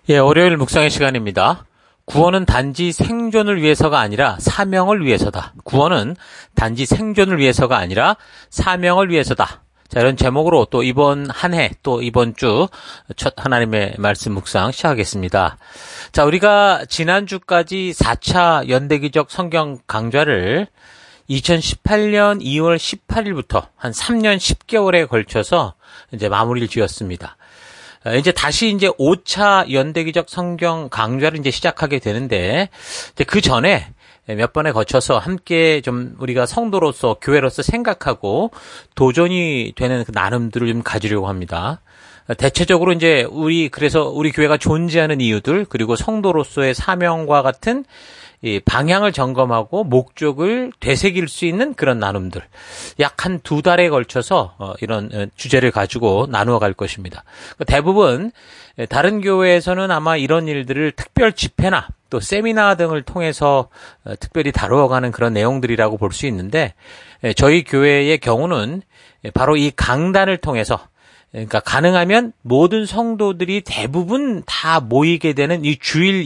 예, 월요일 묵상의 시간입니다. 구원은 단지 생존을 위해서가 아니라 사명을 위해서다. 구원은 단지 생존을 위해서가 아니라 사명을 위해서다. 자, 이런 제목으로 또 이번 한 해, 또 이번 주 첫 하나님의 말씀 묵상 시작하겠습니다. 자, 우리가 지난주까지 4차 연대기적 성경 강좌를 2018년 2월 18일부터 한 3년 10개월에 걸쳐서 이제 마무리를 지었습니다. 이제 다시 이제 5차 연대기적 성경 강좌를 이제 시작하게 되는데, 이제 그 전에 몇 번에 거쳐서 함께 좀 우리가 성도로서, 교회로서 생각하고 도전이 되는 그 나눔들을 좀 가지려고 합니다. 대체적으로 이제 그래서 우리 교회가 존재하는 이유들, 그리고 성도로서의 사명과 같은 이 방향을 점검하고 목적을 되새길 수 있는 그런 나눔들. 약 한 2달에 걸쳐서 이런 주제를 가지고 나누어 갈 것입니다. 대부분 다른 교회에서는 아마 이런 일들을 특별 집회나 또 세미나 등을 통해서 특별히 다루어가는 그런 내용들이라고 볼 수 있는데, 저희 교회의 경우는 바로 이 강단을 통해서, 그러니까 가능하면 모든 성도들이 대부분 다 모이게 되는 이 주일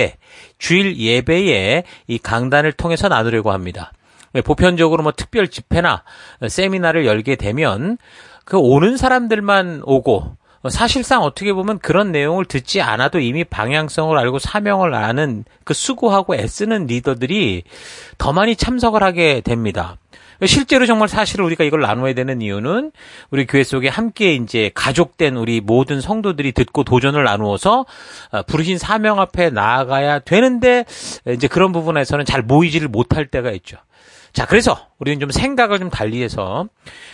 예배에 이 강단을 통해서 나누려고 합니다. 보편적으로 뭐 특별 집회나 세미나를 열게 되면 그 오는 사람들만 오고, 사실상 어떻게 보면 그런 내용을 듣지 않아도 이미 방향성을 알고 사명을 아는 그 수고하고 애쓰는 리더들이 더 많이 참석을 하게 됩니다. 실제로 정말 사실은 우리가 이걸 나눠야 되는 이유는 우리 교회 속에 함께 이제 가족된 우리 모든 성도들이 듣고 도전을 나누어서 부르신 사명 앞에 나아가야 되는데, 이제 그런 부분에서는 잘 모이지를 못할 때가 있죠. 자, 그래서 우리는 좀 생각을 좀 달리해서,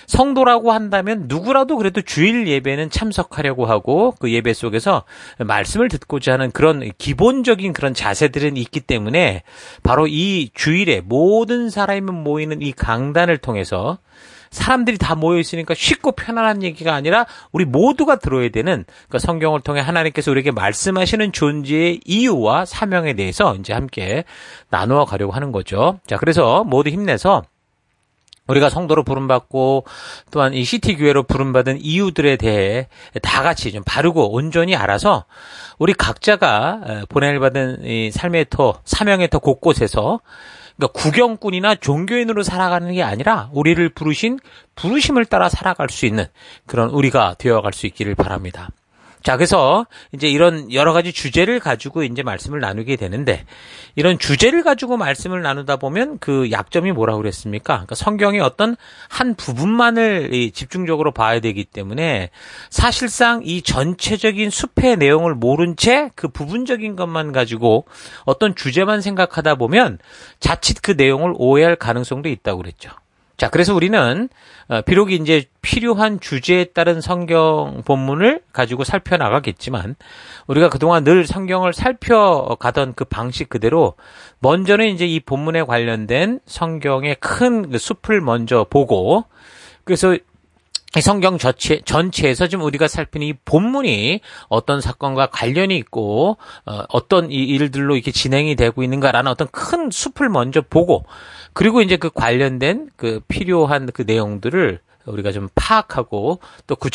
성도라고 한다면 누구라도 그래도 주일 예배는 참석하려고 하고 그 예배 속에서 말씀을 듣고자 하는 그런 기본적인 그런 자세들은 있기 때문에, 바로 이 주일에 모든 사람이 모이는 이 강단을 통해서 사람들이 다 모여 있으니까 쉽고 편안한 얘기가 아니라 우리 모두가 들어야 되는, 그러니까 성경을 통해 하나님께서 우리에게 말씀하시는 존재의 이유와 사명에 대해서 이제 함께 나누어 가려고 하는 거죠. 자, 그래서 모두 힘내서 우리가 성도로 부름받고 또한 이 시티교회로 부름받은 이유들에 대해 다 같이 좀 바르고 온전히 알아서 우리 각자가 보냄을 받은 이 삶의 터, 사명의 터 곳곳에서, 그러니까 구경꾼이나 종교인으로 살아가는 게 아니라 우리를 부르신 부르심을 따라 살아갈 수 있는 그런 우리가 되어갈 수 있기를 바랍니다. 자, 그래서 이제 이런 여러 가지 주제를 가지고 이제 말씀을 나누게 되는데, 이런 주제를 가지고 말씀을 나누다 보면 그 약점이 뭐라고 그랬습니까? 그러니까 성경의 어떤 한 부분만을 집중적으로 봐야 되기 때문에, 사실상 이 전체적인 숲의 내용을 모른 채 그 부분적인 것만 가지고 어떤 주제만 생각하다 보면 자칫 그 내용을 오해할 가능성도 있다고 그랬죠. 자, 그래서 우리는 비록 이제 필요한 주제에 따른 성경 본문을 가지고 살펴나가겠지만, 우리가 그동안 늘 성경을 살펴가던 그 방식 그대로 먼저는 이제 이 본문에 관련된 성경의 큰 그 숲을 먼저 보고, 그래서 이 성경 전체에서 지금 우리가 살피는 이 본문이 어떤 사건과 관련이 있고, 어떤 이 일들로 이렇게 진행이 되고 있는가라는 어떤 큰 숲을 먼저 보고, 그리고 이제 그 관련된 그 필요한 그 내용들을 우리가 좀 파악하고, 또 그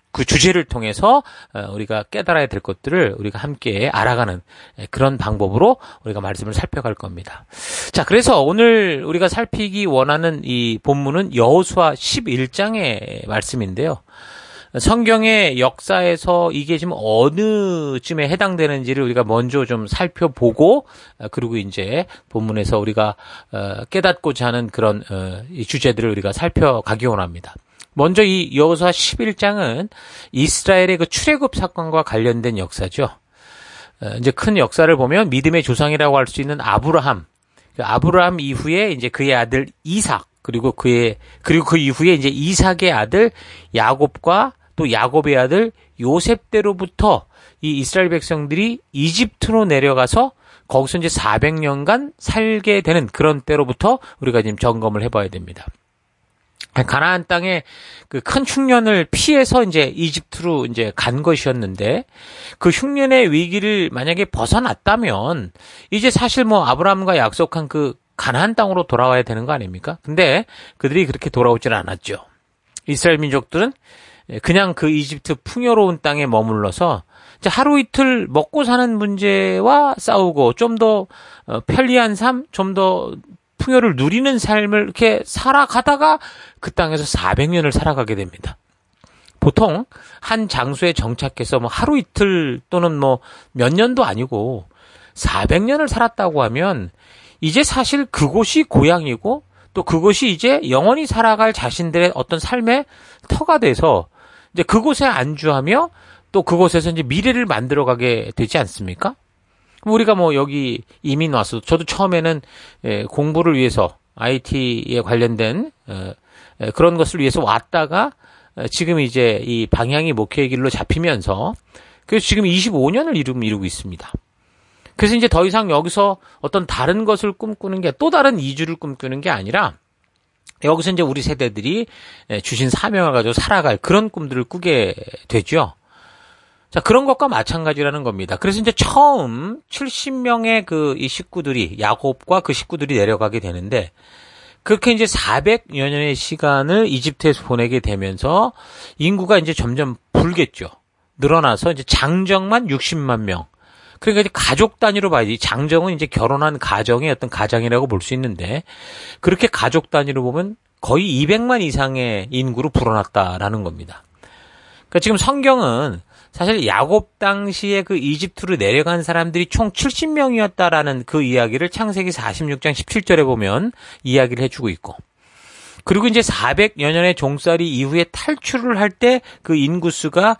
주제를 통해서 우리가 깨달아야 될 것들을 우리가 함께 알아가는 그런 방법으로 우리가 말씀을 살펴갈 겁니다. 자, 그래서 오늘 우리가 살피기 원하는 이 본문은 여호수아 11장의 말씀인데요. 성경의 역사에서 이게 지금 어느쯤에 해당되는지를 우리가 먼저 좀 살펴보고, 그리고 이제 본문에서 우리가 깨닫고자 하는 그런 이 주제들을 우리가 살펴가기 원합니다. 먼저 이 여호수아 11장은 이스라엘의 그 출애굽 사건과 관련된 역사죠. 이제 큰 역사를 보면 믿음의 조상이라고 할 수 있는 아브라함 이후에 이제 그의 아들 이삭, 그리고 그 이후에 이제 이삭의 아들 야곱과 또 야곱의 아들 요셉 때로부터 이 이스라엘 백성들이 이집트로 내려가서 거기서 이제 400년간 살게 되는 그런 때로부터 우리가 지금 점검을 해봐야 됩니다. 가나안 땅에 그 큰 흉년을 피해서 이제 이집트로 이제 간 것이었는데, 그 흉년의 위기를 만약에 벗어났다면 이제 사실 뭐 아브라함과 약속한 그 가나안 땅으로 돌아와야 되는 거 아닙니까? 근데 그들이 그렇게 돌아오질 않았죠. 이스라엘 민족들은 그냥 그 이집트 풍요로운 땅에 머물러서 하루 이틀 먹고 사는 문제와 싸우고 좀 더 편리한 삶, 좀 더 풍요를 누리는 삶을 이렇게 살아가다가 그 땅에서 400년을 살아가게 됩니다. 보통 한 장소에 정착해서 뭐 하루 이틀 또는 뭐 몇 년도 아니고 400년을 살았다고 하면 이제 사실 그곳이 고향이고 또 그곳이 이제 영원히 살아갈 자신들의 어떤 삶의 터가 돼서 이제 그곳에 안주하며 또 그곳에서 이제 미래를 만들어가게 되지 않습니까? 우리가 뭐 여기 이민 와서 저도 처음에는 공부를 위해서 IT에 관련된 그런 것을 위해서 왔다가 지금 이제 이 방향이 목회의 길로 잡히면서 그래서 지금 25년을 이루고 있습니다. 그래서 이제 더 이상 여기서 어떤 다른 것을 꿈꾸는 게 또 다른 이주를 꿈꾸는 게 아니라 여기서 이제 우리 세대들이 주신 사명을 가지고 살아갈 그런 꿈들을 꾸게 되죠. 자, 그런 것과 마찬가지라는 겁니다. 그래서 이제 처음 70명의 이 식구들이, 야곱과 그 식구들이 내려가게 되는데, 그렇게 이제 400여 년의 시간을 이집트에서 보내게 되면서 인구가 이제 점점 불겠죠. 늘어나서 이제 장정만 60만 명. 그러니까 이제 가족 단위로 봐야지. 장정은 이제 결혼한 가정의 어떤 가장이라고 볼 수 있는데, 그렇게 가족 단위로 보면 거의 200만 이상의 인구로 불어났다라는 겁니다. 그러니까 지금 성경은 사실 야곱 당시에 그 이집트로 내려간 사람들이 총 70명이었다라는 그 이야기를 창세기 46장 17절에 보면 이야기를 해주고 있고, 그리고 이제 400여 년의 종살이 이후에 탈출을 할 때 그 인구수가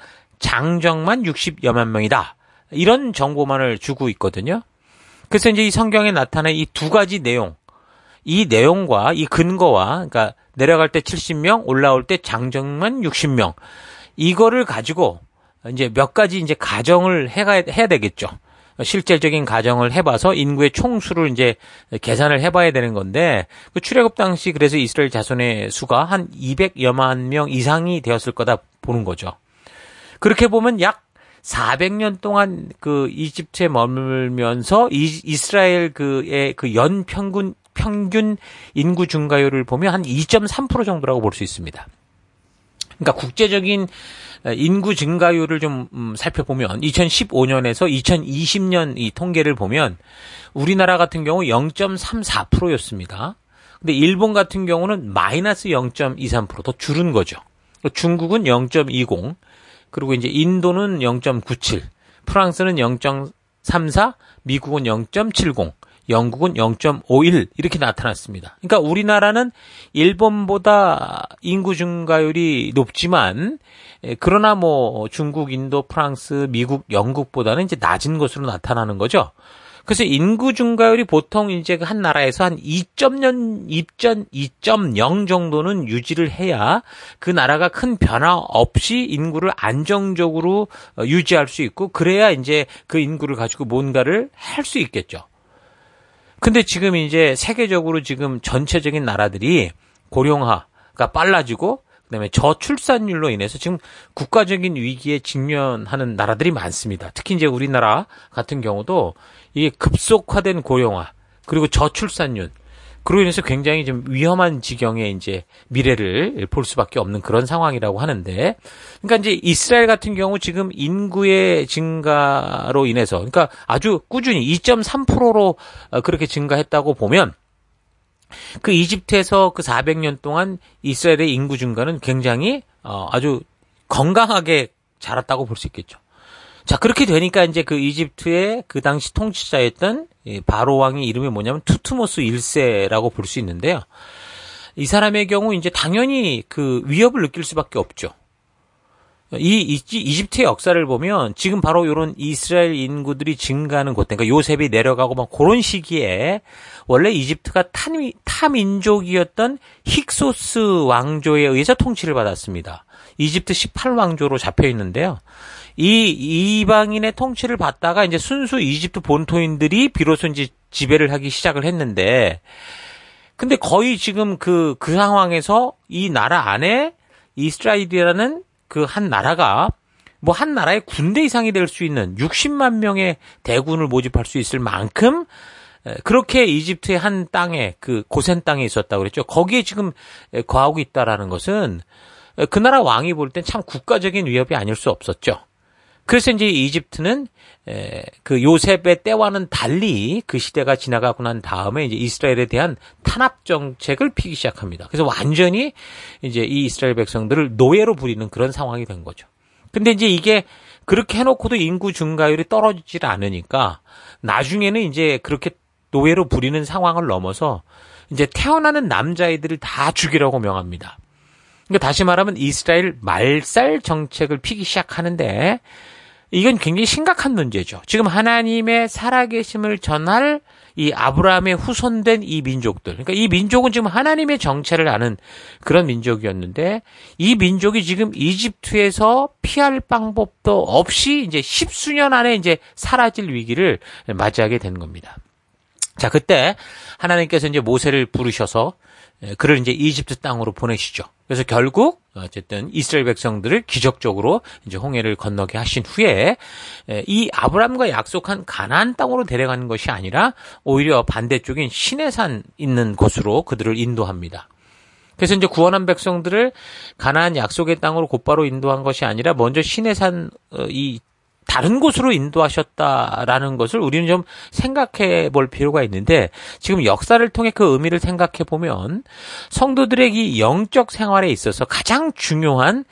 장정만 60여만 명이다. 이런 정보만을 주고 있거든요. 그래서 이제 이 성경에 나타난 이 두 가지 내용, 이 내용과 이 근거와, 그러니까 내려갈 때 70명, 올라올 때 장정만 60명, 이거를 가지고 이제 몇 가지 이제 가정을 해야 되겠죠. 실질적인 가정을 해봐서 인구의 총수를 이제 계산을 해봐야 되는 건데, 그 출애굽 당시 그래서 이스라엘 자손의 수가 한 200여만 명 이상이 되었을 거다 보는 거죠. 그렇게 보면 약 400년 동안 그 이집트에 머물면서 이스라엘 그의 그 연 평균 인구 증가율을 보면 한 2.3% 정도라고 볼 수 있습니다. 그러니까 국제적인 인구 증가율을 좀 살펴보면 2015년에서 2020년 이 통계를 보면 우리나라 같은 경우 0.34%였습니다. 근데 일본 같은 경우는 마이너스 0.23% 더 줄은 거죠. 중국은 0.20, 그리고 이제 인도는 0.97, 프랑스는 0.34, 미국은 0.70, 영국은 0.51 이렇게 나타났습니다. 그러니까 우리나라는 일본보다 인구 증가율이 높지만 그러나 뭐 중국, 인도, 프랑스, 미국, 영국보다는 이제 낮은 것으로 나타나는 거죠. 그래서 인구 증가율이 보통 이제 한 나라에서 한 2.0 정도는 유지를 해야 그 나라가 큰 변화 없이 인구를 안정적으로 유지할 수 있고, 그래야 이제 그 인구를 가지고 뭔가를 할 수 있겠죠. 근데 지금 이제 세계적으로 지금 전체적인 나라들이 고령화가 빨라지고 그다음에 저출산율로 인해서 지금 국가적인 위기에 직면하는 나라들이 많습니다. 특히 이제 우리나라 같은 경우도 이게 급속화된 고령화 그리고 저출산율, 그로 인해서 굉장히 좀 위험한 지경의 이제 미래를 볼 수밖에 없는 그런 상황이라고 하는데, 그러니까 이제 이스라엘 같은 경우 지금 인구의 증가로 인해서, 그러니까 아주 꾸준히 2.3%로 그렇게 증가했다고 보면, 그 이집트에서 그 400년 동안 이스라엘의 인구 증가는 굉장히 아주 건강하게 자랐다고 볼 수 있겠죠. 자, 그렇게 되니까 이제 그 이집트의 그 당시 통치자였던 바로 왕의 이름이 뭐냐면 투트모스 1세라고 볼 수 있는데요. 이 사람의 경우 이제 당연히 그 위협을 느낄 수밖에 없죠. 이집트의 역사를 보면 지금 바로 이런 이스라엘 인구들이 증가하는 곳, 그러니까 요셉이 내려가고 막 그런 시기에 원래 이집트가 타민족이었던 힉소스 왕조에 의해서 통치를 받았습니다. 이집트 18왕조로 잡혀 있는데요. 이 이방인의 통치를 받다가 이제 순수 이집트 본토인들이 비로소 이제 지배를 하기 시작을 했는데, 근데 거의 지금 그 상황에서 이 나라 안에 이스라엘이라는 그 한 나라가 뭐 한 나라의 군대 이상이 될 수 있는 60만 명의 대군을 모집할 수 있을 만큼 그렇게 이집트의 한 땅에 그 고센 땅에 있었다고 그랬죠. 거기에 지금 거하고 있다라는 것은 그 나라 왕이 볼 땐 참 국가적인 위협이 아닐 수 없었죠. 그래서 이제 이집트는 그 요셉의 때와는 달리 그 시대가 지나가고 난 다음에 이제 이스라엘에 대한 탄압 정책을 피기 시작합니다. 그래서 완전히 이제 이 이스라엘 백성들을 노예로 부리는 그런 상황이 된 거죠. 근데 이제 이게 그렇게 해놓고도 인구 증가율이 떨어지질 않으니까 나중에는 이제 그렇게 노예로 부리는 상황을 넘어서 이제 태어나는 남자아이들을 다 죽이라고 명합니다. 그러니까 다시 말하면 이스라엘 말살 정책을 피기 시작하는데 이건 굉장히 심각한 문제죠. 지금 하나님의 살아계심을 전할 이 아브라함의 후손된 이 민족들. 그러니까 이 민족은 지금 하나님의 정체를 아는 그런 민족이었는데 이 민족이 지금 이집트에서 피할 방법도 없이 이제 10수년 안에 이제 사라질 위기를 맞이하게 된 겁니다. 자, 그때 하나님께서 이제 모세를 부르셔서 그를 이제 이집트 땅으로 보내시죠. 그래서 결국 어쨌든 이스라엘 백성들을 기적적으로 이제 홍해를 건너게 하신 후에 이 아브라함과 약속한 가나안 땅으로 데려가는 것이 아니라 오히려 반대쪽인 시내산 있는 곳으로 그들을 인도합니다. 그래서 이제 구원한 백성들을 가나안 약속의 땅으로 곧바로 인도한 것이 아니라 먼저 시내산 이 다른 곳으로 인도하셨다라는 것을 우리는 좀 생각해 볼 필요가 있는데 지금 역사를 통해 그 의미를 생각해 보면 성도들의 이 영적 생활에 있어서 가장 중요한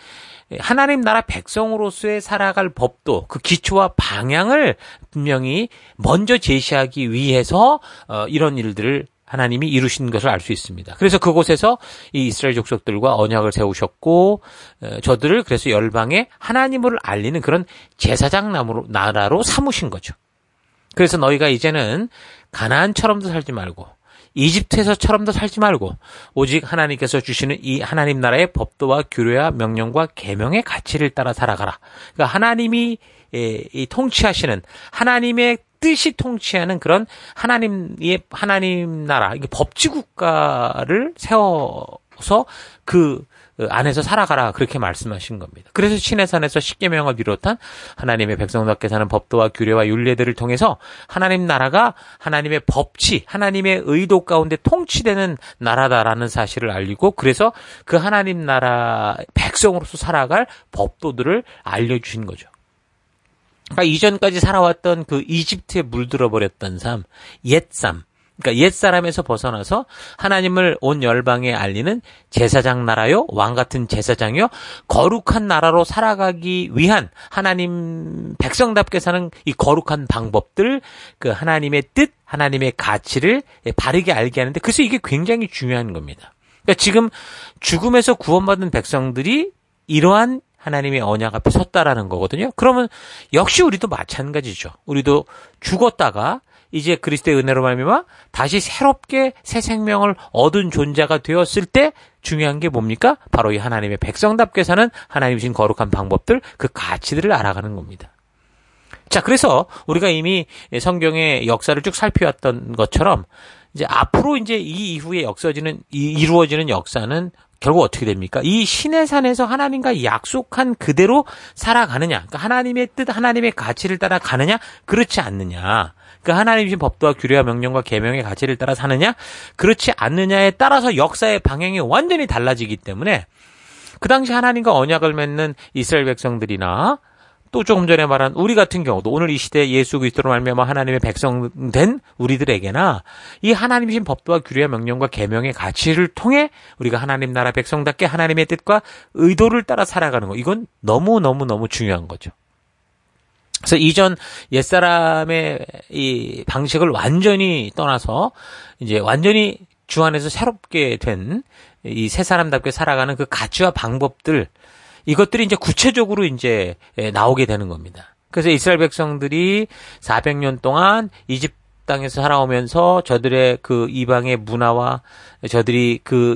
하나님 나라 백성으로서의 살아갈 법도 그 기초와 방향을 분명히 먼저 제시하기 위해서 이런 일들을 하나님이 이루신 것을 알 수 있습니다. 그래서 그곳에서 이 이스라엘 족속들과 언약을 세우셨고 저들을 그래서 열방에 하나님을 알리는 그런 제사장 나라로 삼으신 거죠. 그래서 너희가 이제는 가나안처럼도 살지 말고 이집트에서처럼도 살지 말고 오직 하나님께서 주시는 이 하나님 나라의 법도와 규례와 명령과 계명의 가치를 따라 살아가라. 그러니까 하나님이 이 통치하시는 하나님의 뜻이 통치하는 그런 하나님 나라, 법치국가를 세워서 그 안에서 살아가라 그렇게 말씀하신 겁니다. 그래서 시내산에서 십계명을 비롯한 하나님의 백성답게 사는 법도와 규례와 율례들을 통해서 하나님 나라가 하나님의 법치, 하나님의 의도 가운데 통치되는 나라다라는 사실을 알리고 그래서 그 하나님 나라 백성으로서 살아갈 법도들을 알려주신 거죠. 그러니까 이전까지 살아왔던 그 이집트에 물들어 버렸던 삶, 옛삶, 그러니까 옛사람에서 벗어나서 하나님을 온 열방에 알리는 제사장 나라요, 왕 같은 제사장이요, 거룩한 나라로 살아가기 위한 하나님 백성답게 사는 이 거룩한 방법들, 그 하나님의 뜻, 하나님의 가치를 바르게 알게 하는데 그래서 이게 굉장히 중요한 겁니다. 그러니까 지금 죽음에서 구원받은 백성들이 이러한 하나님의 언약 앞에 섰다라는 거거든요. 그러면 역시 우리도 마찬가지죠. 우리도 죽었다가 이제 그리스도의 은혜로 말미암아 다시 새롭게 새 생명을 얻은 존재가 되었을 때 중요한 게 뭡니까? 바로 이 하나님의 백성답게 사는 하나님이신 거룩한 방법들, 그 가치들을 알아가는 겁니다. 자, 그래서 우리가 이미 성경의 역사를 쭉 살펴왔던 것처럼 이제 앞으로 이제 이 이후에 이루어지는 역사는 결국 어떻게 됩니까? 이 시내산에서 하나님과 약속한 그대로 살아가느냐, 그러니까 하나님의 뜻, 하나님의 가치를 따라 가느냐, 그렇지 않느냐. 그 하나님이신 법도와 규례와 명령과 계명의 가치를 따라 사느냐, 그렇지 않느냐에 따라서 역사의 방향이 완전히 달라지기 때문에 그 당시 하나님과 언약을 맺는 이스라엘 백성들이나 또 조금 전에 말한 우리 같은 경우도 오늘 이 시대에 예수 그리스도로 말미암아 하나님의 백성된 우리들에게나 이 하나님이신 법도와 규례와 명령과 계명의 가치를 통해 우리가 하나님 나라 백성답게 하나님의 뜻과 의도를 따라 살아가는 거, 이건 너무 중요한 거죠. 그래서 이전 옛사람의 이 방식을 완전히 떠나서 이제 완전히 주 안에서 새롭게 된 이 새 사람답게 살아가는 그 가치와 방법들, 이것들이 이제 구체적으로 이제 나오게 되는 겁니다. 그래서 이스라엘 백성들이 400년 동안 이집트 땅에서 살아오면서 저들의 그 이방의 문화와 저들이 그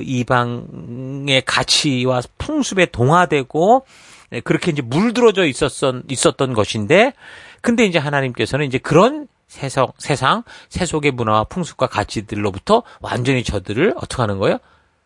이방의 가치와 풍습에 동화되고 그렇게 이제 물들어져 있었던 것인데, 근데 이제 하나님께서는 이제 그런 세상, 세속의 문화와 풍습과 가치들로부터 완전히 저들을 어떻게 하는 거예요?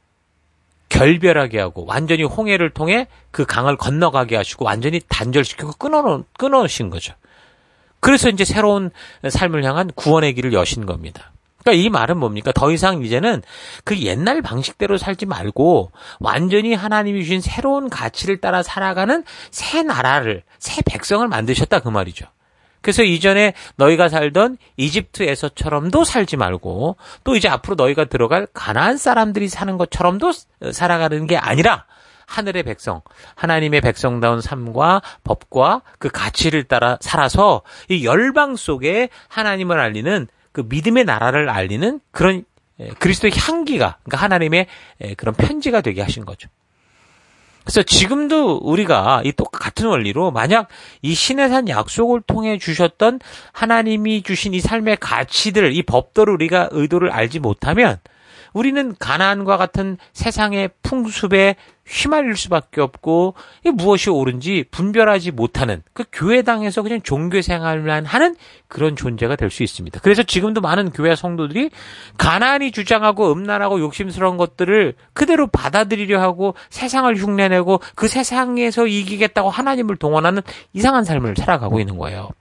결별하게 하고 완전히 홍해를 통해 그 강을 건너가게 하시고 완전히 단절시키고 끊어놓으신 거죠. 그래서 이제 새로운 삶을 향한 구원의 길을 여신 겁니다. 그러니까 그러니까 이 말은 뭡니까? 더 이상 이제는 그 옛날 방식대로 살지 말고 완전히 하나님이 주신 새로운 가치를 따라 살아가는 새 나라를, 새 백성을 만드셨다 그 말이죠. 그래서 이전에 너희가 살던 이집트에서처럼도 살지 말고 또 이제 앞으로 너희가 들어갈 가나안 사람들이 사는 것처럼도 살아가는 게 아니라 하늘의 백성, 하나님의 백성다운 삶과 법과 그 가치를 따라 살아서 이 열방 속에 하나님을 알리는 그 믿음의 나라를 알리는 그런 그리스도의 향기가, 그러니까 하나님의 그런 편지가 되게 하신 거죠. 그래서 지금도 우리가 이 똑같은 원리로 만약 이 신의 산 약속을 통해 주셨던 하나님이 주신 이 삶의 가치들, 이 법도를 우리가 의도를 알지 못하면 우리는 가나안과 같은 세상의 풍습에 휘말릴 수밖에 없고 무엇이 옳은지 분별하지 못하는 그 교회당에서 그냥 종교 생활만 하는 그런 존재가 될 수 있습니다. 그래서 지금도 많은 교회 성도들이 가나안이 주장하고 음란하고 욕심스러운 것들을 그대로 받아들이려 하고 세상을 흉내내고 그 세상에서 이기겠다고 하나님을 동원하는 이상한 삶을 살아가고 있는 거예요.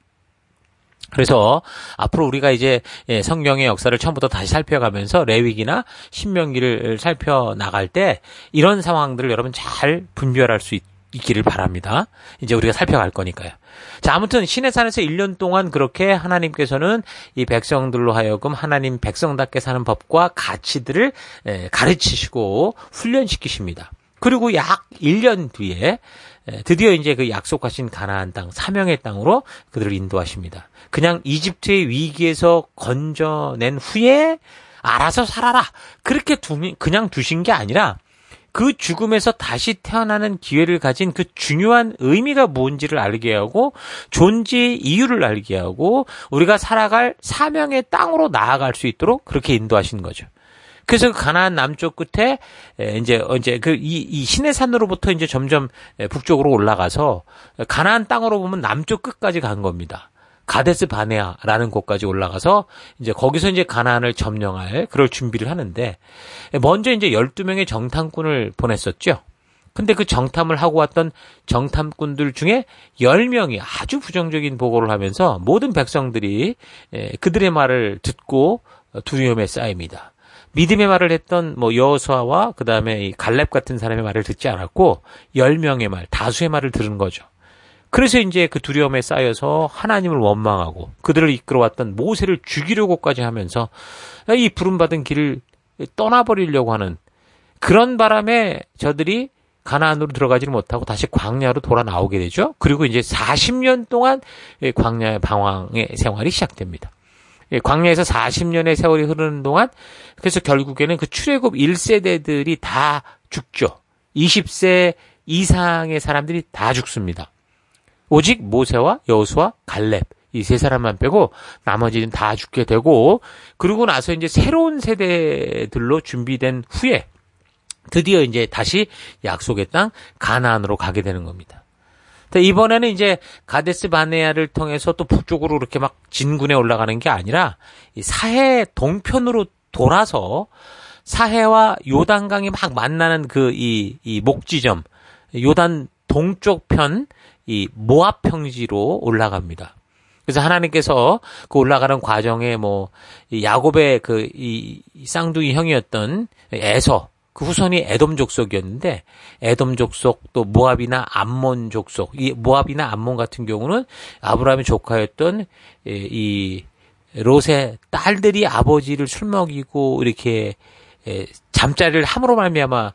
그래서 앞으로 우리가 이제 성경의 역사를 처음부터 다시 살펴가면서 레위기나 신명기를 살펴나갈 때 이런 상황들을 여러분 잘 분별할 수 있기를 바랍니다. 이제 우리가 살펴갈 거니까요. 자, 아무튼 시내산에서 1년 동안 그렇게 하나님께서는 이 백성들로 하여금 하나님 백성답게 사는 법과 가치들을 가르치시고 훈련시키십니다. 그리고 약 1년 뒤에 드디어 이제 그 약속하신 가나안 땅, 사명의 땅으로 그들을 인도하십니다. 그냥 이집트의 위기에서 건져낸 후에 알아서 살아라. 그렇게 그냥 두신 게 아니라 그 죽음에서 다시 태어나는 기회를 가진 그 중요한 의미가 뭔지를 알게 하고 존재의 이유를 알게 하고 우리가 살아갈 사명의 땅으로 나아갈 수 있도록 그렇게 인도하신 거죠. 그래서 가나안 남쪽 끝에 이제 이 시내산으로부터 이제 점점 북쪽으로 올라가서 가나안 땅으로 보면 남쪽 끝까지 간 겁니다. 가데스 바네아라는 곳까지 올라가서 이제 거기서 이제 가나안을 점령할 그럴 준비를 하는데 먼저 이제 12명의 정탐꾼을 보냈었죠. 근데 그 정탐을 하고 왔던 정탐꾼들 중에 10명이 아주 부정적인 보고를 하면서 모든 백성들이 그들의 말을 듣고 두려움에 쌓입니다. 믿음의 말을 했던 여호수아와 그다음에 이 갈렙 같은 사람의 말을 듣지 않았고 10명의 말, 다수의 말을 들은 거죠. 그래서 이제 그 두려움에 쌓여서 하나님을 원망하고 그들을 이끌어왔던 모세를 죽이려고까지 하면서 이 부름받은 길을 떠나버리려고 하는 그런 바람에 저들이 가나안으로 들어가지를 못하고 다시 광야로 돌아 나오게 되죠. 그리고 이제 40년 동안 광야의 방황의 생활이 시작됩니다. 광야에서 40년의 세월이 흐르는 동안 그래서 결국에는 그 출애굽 1세대들이 다 죽죠. 20세 이상의 사람들이 다 죽습니다. 오직 모세와 여호수아, 갈렙 이 세 사람만 빼고 나머지는 다 죽게 되고 그러고 나서 이제 새로운 세대들로 준비된 후에 드디어 이제 다시 약속의 땅 가나안으로 가게 되는 겁니다. 이번에는 이제 가데스 바네아를 통해서 또 북쪽으로 이렇게 막 진군에 올라가는 게 아니라 이 사해 동편으로 돌아서 사해와 요단강이 막 만나는 그 이 목지점 요단 동쪽 편 이 모압 평지로 올라갑니다. 그래서 하나님께서 그 올라가는 과정에 야곱의 그 이 쌍둥이 형이었던 에서 그 후손이 에돔 족속이었는데 에돔 족속 또 모압이나 암몬 족속 이 모압이나 암몬 같은 경우는 아브라함의 조카였던 이 롯의 딸들이 아버지를 술 먹이고 이렇게 잠자리를 함으로 말미암아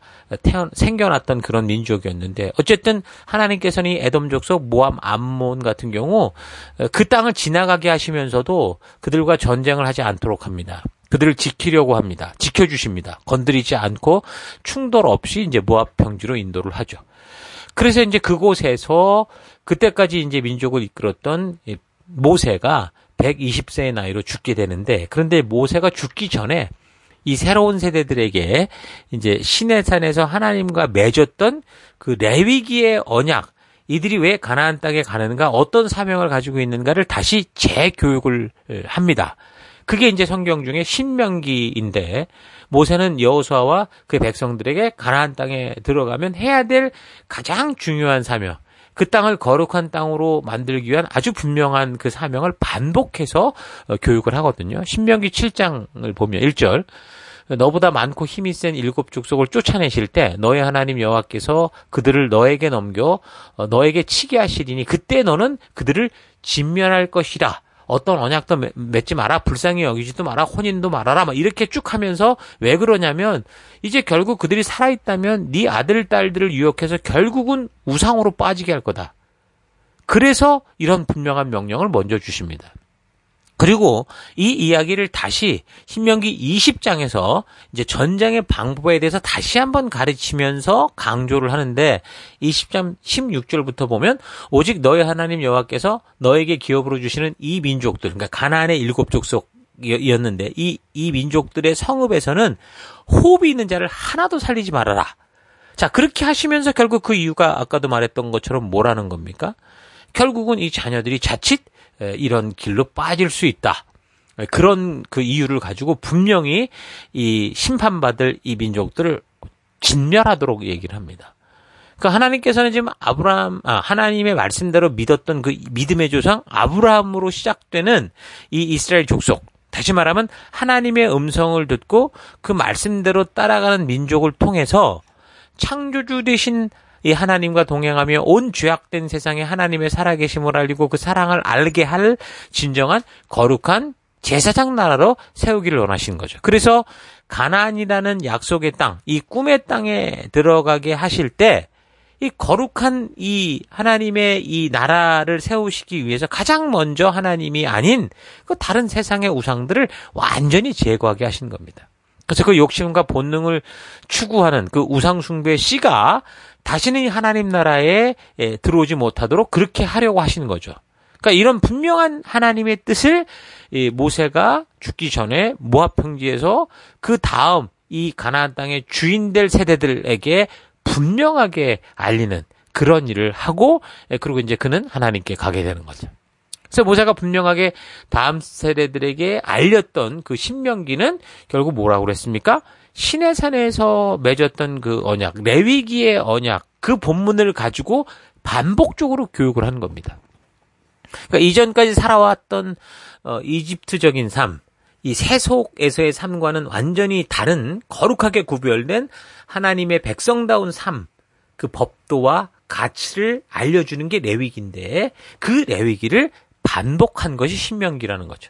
생겨났던 그런 민족이었는데 어쨌든 하나님께서는 이 에돔 족속 모압 암몬 같은 경우 그 땅을 지나가게 하시면서도 그들과 전쟁을 하지 않도록 합니다. 그들을 지키려고 합니다. 지켜주십니다. 건드리지 않고 충돌 없이 이제 모압 평지로 인도를 하죠. 그래서 이제 그곳에서 그때까지 이제 민족을 이끌었던 모세가 120세의 나이로 죽게 되는데 그런데 모세가 죽기 전에 이 새로운 세대들에게 이제 시내산에서 하나님과 맺었던 그 레위기의 언약, 이들이 왜 가나안 땅에 가는가, 어떤 사명을 가지고 있는가를 다시 재교육을 합니다. 그게 이제 성경 중에 신명기인데 모세는 여호수아와 그 백성들에게 가나안 땅에 들어가면 해야 될 가장 중요한 사명, 그 땅을 거룩한 땅으로 만들기 위한 아주 분명한 그 사명을 반복해서 교육을 하거든요. 신명기 7장을 보면 1절 너보다 많고 힘이 센 7 족속을 쫓아내실 때 너의 하나님 여호와께서 그들을 너에게 넘겨 너에게 치게 하시리니 그때 너는 그들을 진멸할 것이라. 어떤 언약도 맺지 마라. 불쌍히 여기지도 마라. 혼인도 말아라. 막 이렇게 쭉 하면서 왜 그러냐면 이제 결국 그들이 살아있다면 네 아들, 딸들을 유혹해서 결국은 우상으로 빠지게 할 거다. 그래서 이런 분명한 명령을 먼저 주십니다. 그리고 이 이야기를 다시 신명기 20장에서 이제 전쟁의 방법에 대해서 다시 한번 가르치면서 강조를 하는데 20장 16절부터 보면 오직 너의 하나님 여호와께서 너에게 기업으로 주시는 이 민족들, 그러니까 가나안의 7 족속이었는데 이 민족들의 성읍에서는 호흡이 있는 자를 하나도 살리지 말아라. 자, 그렇게 하시면서 결국 그 이유가 아까도 말했던 것처럼 뭐라는 겁니까? 결국은 이 자녀들이 자칫 이런 길로 빠질 수 있다. 그런 그 이유를 가지고 분명히 이 심판받을 이 민족들을 진멸하도록 얘기를 합니다. 그 하나님께서는 지금 하나님의 말씀대로 믿었던 그 믿음의 조상 아브라함으로 시작되는 이 이스라엘 족속, 다시 말하면 하나님의 음성을 듣고 그 말씀대로 따라가는 민족을 통해서 창조주 되신 이 하나님과 동행하며 온 죄악된 세상에 하나님의 살아계심을 알리고 그 사랑을 알게 할 진정한 거룩한 제사장 나라로 세우기를 원하시는 거죠. 그래서 가나안이라는 약속의 땅, 이 꿈의 땅에 들어가게 하실 때 이 거룩한 이 하나님의 이 나라를 세우시기 위해서 가장 먼저 하나님이 아닌 그 다른 세상의 우상들을 완전히 제거하게 하신 겁니다. 그래서 그 욕심과 본능을 추구하는 그 우상 숭배의 씨가 다시는 하나님 나라에 들어오지 못하도록 그렇게 하려고 하시는 거죠. 그러니까 이런 분명한 하나님의 뜻을 모세가 죽기 전에 모압 평지에서 그 다음 이 가나안 땅의 주인될 세대들에게 분명하게 알리는 그런 일을 하고 그리고 이제 그는 하나님께 가게 되는 거죠. 그래서 모세가 분명하게 다음 세대들에게 알렸던 그 신명기는 결국 뭐라고 그랬습니까? 시내산에서 맺었던 그 언약, 레위기의 언약, 그 본문을 가지고 반복적으로 교육을 한 겁니다. 그러니까 이전까지 살아왔던 이집트적인 삶, 이 세속에서의 삶과는 완전히 다른 거룩하게 구별된 하나님의 백성다운 삶, 그 법도와 가치를 알려주는 게 레위기인데 그 레위기를 반복한 것이 신명기라는 거죠.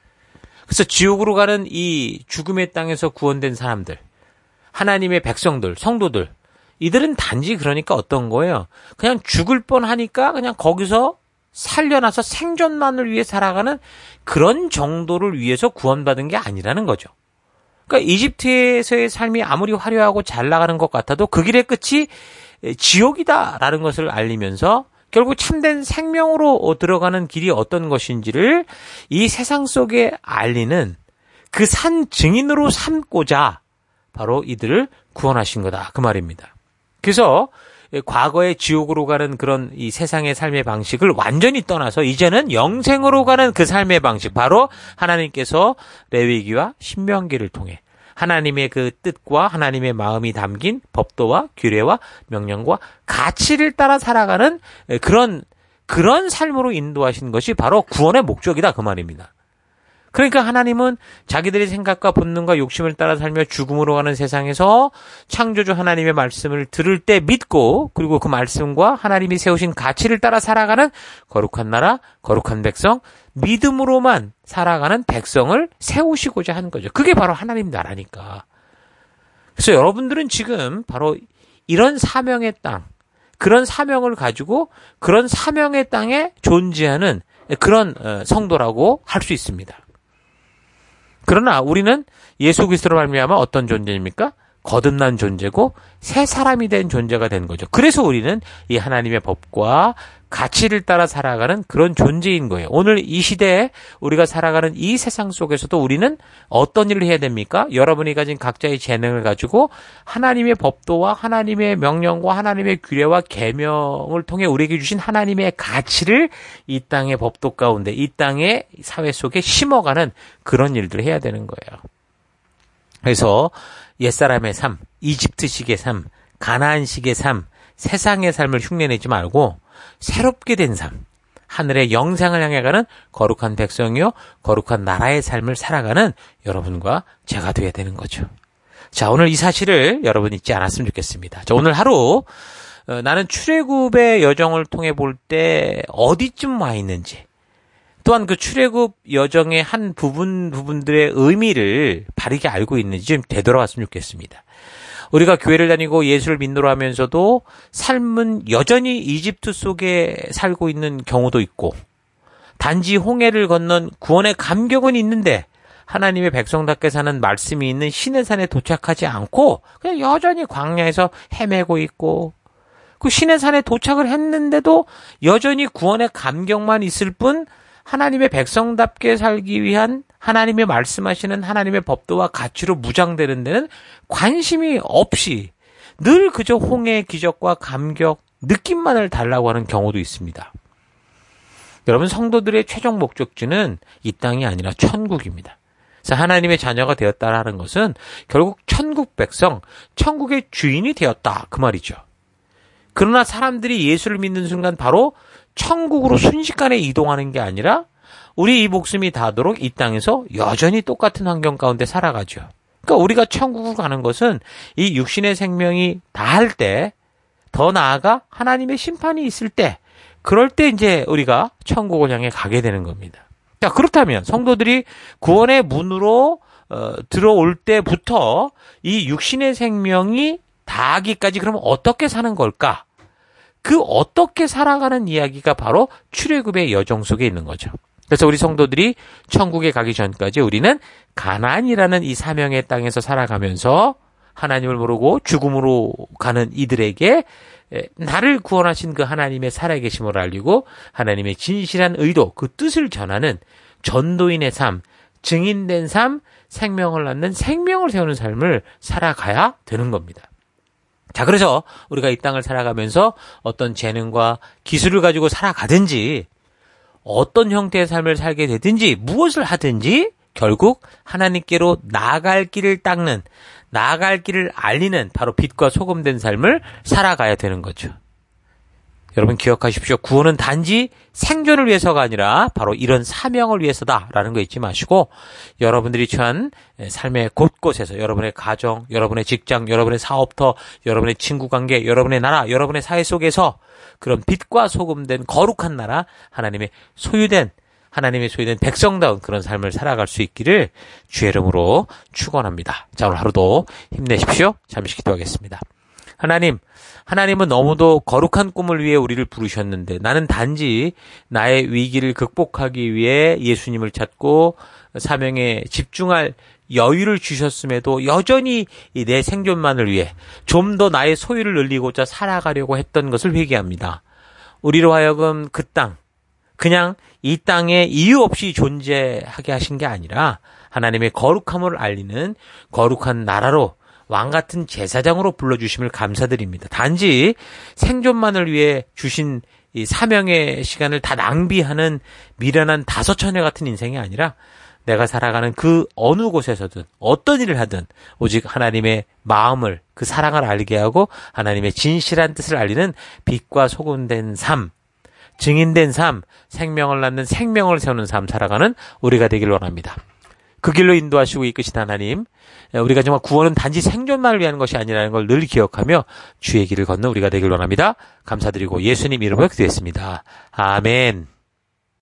그래서 지옥으로 가는 이 죽음의 땅에서 구원된 사람들, 하나님의 백성들, 성도들, 이들은 단지 그러니까 어떤 거예요? 그냥 죽을 뻔하니까 그냥 거기서 살려놔서 생존만을 위해 살아가는 그런 정도를 위해서 구원받은 게 아니라는 거죠. 그러니까 이집트에서의 삶이 아무리 화려하고 잘 나가는 것 같아도 그 길의 끝이 지옥이다라는 것을 알리면서 결국 참된 생명으로 들어가는 길이 어떤 것인지를 이 세상 속에 알리는 그 산 증인으로 삼고자 바로 이들을 구원하신 거다. 그 말입니다. 그래서 과거의 지옥으로 가는 그런 이 세상의 삶의 방식을 완전히 떠나서 이제는 영생으로 가는 그 삶의 방식, 바로 하나님께서 레위기와 신명기를 통해 하나님의 그 뜻과 하나님의 마음이 담긴 법도와 규례와 명령과 가치를 따라 살아가는 그런 삶으로 인도하신 것이 바로 구원의 목적이다. 그 말입니다. 그러니까 하나님은 자기들의 생각과 본능과 욕심을 따라 살며 죽음으로 가는 세상에서 창조주 하나님의 말씀을 들을 때 믿고 그리고 그 말씀과 하나님이 세우신 가치를 따라 살아가는 거룩한 나라, 거룩한 백성, 믿음으로만 살아가는 백성을 세우시고자 하는 거죠. 그게 바로 하나님 나라니까. 그래서 여러분들은 지금 바로 이런 사명의 땅, 그런 사명을 가지고 그런 사명의 땅에 존재하는 그런 성도라고 할 수 있습니다. 그러나 우리는 예수 그리스도로 말미암아 어떤 존재입니까? 거듭난 존재고 새 사람이 된 존재가 된 거죠. 그래서 우리는 이 하나님의 법과 가치를 따라 살아가는 그런 존재인 거예요. 오늘 이 시대에 우리가 살아가는 이 세상 속에서도 우리는 어떤 일을 해야 됩니까? 여러분이 가진 각자의 재능을 가지고 하나님의 법도와 하나님의 명령과 하나님의 규례와 계명을 통해 우리에게 주신 하나님의 가치를 이 땅의 법도 가운데, 이 땅의 사회 속에 심어가는 그런 일들을 해야 되는 거예요. 그래서 옛사람의 삶, 이집트식의 삶, 가나안식의 삶, 세상의 삶을 흉내내지 말고 새롭게 된 삶, 하늘의 영생을 향해 가는 거룩한 백성이요 거룩한 나라의 삶을 살아가는 여러분과 제가 되어야 되는 거죠. 자, 오늘 이 사실을 여러분 잊지 않았으면 좋겠습니다. 자, 오늘 하루 나는 출애굽의 여정을 통해 볼 때 어디쯤 와 있는지, 또한 그 출애굽 여정의 한 부분들의 의미를 바르게 알고 있는지 좀 되돌아왔으면 좋겠습니다. 우리가 교회를 다니고 예수를 믿노라 하면서도 삶은 여전히 이집트 속에 살고 있는 경우도 있고, 단지 홍해를 건넌 구원의 감격은 있는데 하나님의 백성답게 사는 말씀이 있는 시내산에 도착하지 않고 그냥 여전히 광야에서 헤매고 있고, 그 시내산에 도착을 했는데도 여전히 구원의 감격만 있을 뿐 하나님의 백성답게 살기 위한 하나님이 말씀하시는 하나님의 법도와 가치로 무장되는 데는 관심이 없이 늘 그저 홍해의 기적과 감격, 느낌만을 달라고 하는 경우도 있습니다. 여러분, 성도들의 최종 목적지는 이 땅이 아니라 천국입니다. 그래서 하나님의 자녀가 되었다라는 것은 결국 천국 백성, 천국의 주인이 되었다, 그 말이죠. 그러나 사람들이 예수를 믿는 순간 바로 천국으로 순식간에 이동하는 게 아니라 우리 이 목숨이 닿도록 이 땅에서 여전히 똑같은 환경 가운데 살아가죠. 그러니까 우리가 천국으로 가는 것은 이 육신의 생명이 다할 때, 더 나아가 하나님의 심판이 있을 때, 그럴 때 이제 우리가 천국을 향해 가게 되는 겁니다. 자, 그렇다면 성도들이 구원의 문으로 들어올 때부터 이 육신의 생명이 다하기까지 그러면 어떻게 사는 걸까? 그 어떻게 살아가는 이야기가 바로 출애굽의 여정 속에 있는 거죠. 그래서 우리 성도들이 천국에 가기 전까지 우리는 가나안이라는 이 사명의 땅에서 살아가면서 하나님을 모르고 죽음으로 가는 이들에게 나를 구원하신 그 하나님의 살아계심을 알리고 하나님의 진실한 의도, 그 뜻을 전하는 전도인의 삶, 증인된 삶, 생명을 낳는 생명을 세우는 삶을 살아가야 되는 겁니다. 자, 그래서 우리가 이 땅을 살아가면서 어떤 재능과 기술을 가지고 살아가든지 어떤 형태의 삶을 살게 되든지 무엇을 하든지 결국 하나님께로 나아갈 길을 닦는, 나아갈 길을 알리는 바로 빛과 소금된 삶을 살아가야 되는 거죠. 여러분 기억하십시오. 구원은 단지 생존을 위해서가 아니라 바로 이런 사명을 위해서다라는 거 잊지 마시고, 여러분들이 처한 삶의 곳곳에서 여러분의 가정, 여러분의 직장, 여러분의 사업터, 여러분의 친구관계, 여러분의 나라, 여러분의 사회 속에서 그런 빛과 소금된 거룩한 나라, 하나님의 소유된 백성다운 그런 삶을 살아갈 수 있기를 주의 이름으로 축원합니다. 자, 오늘 하루도 힘내십시오. 잠시 기도하겠습니다. 하나님은 너무도 거룩한 꿈을 위해 우리를 부르셨는데 나는 단지 나의 위기를 극복하기 위해 예수님을 찾고 사명에 집중할 여유를 주셨음에도 여전히 내 생존만을 위해 좀 더 나의 소유를 늘리고자 살아가려고 했던 것을 회개합니다. 우리로 하여금 그 땅, 그냥 이 땅에 이유 없이 존재하게 하신 게 아니라 하나님의 거룩함을 알리는 거룩한 나라로 왕같은 제사장으로 불러주심을 감사드립니다. 단지 생존만을 위해 주신 이 사명의 시간을 다 낭비하는 미련한 다섯처녀 같은 인생이 아니라 내가 살아가는 그 어느 곳에서든 어떤 일을 하든 오직 하나님의 마음을, 그 사랑을 알게 하고 하나님의 진실한 뜻을 알리는 빛과 소금된 삶, 증인된 삶, 생명을 낳는 생명을 세우는 삶 살아가는 우리가 되길 원합니다. 그 길로 인도하시고 이끄신 하나님, 우리가 정말 구원은 단지 생존만을 위한 것이 아니라는 걸 늘 기억하며 주의 길을 걷는 우리가 되길 원합니다. 감사드리고 예수님 이름으로 기도했습니다. 아멘.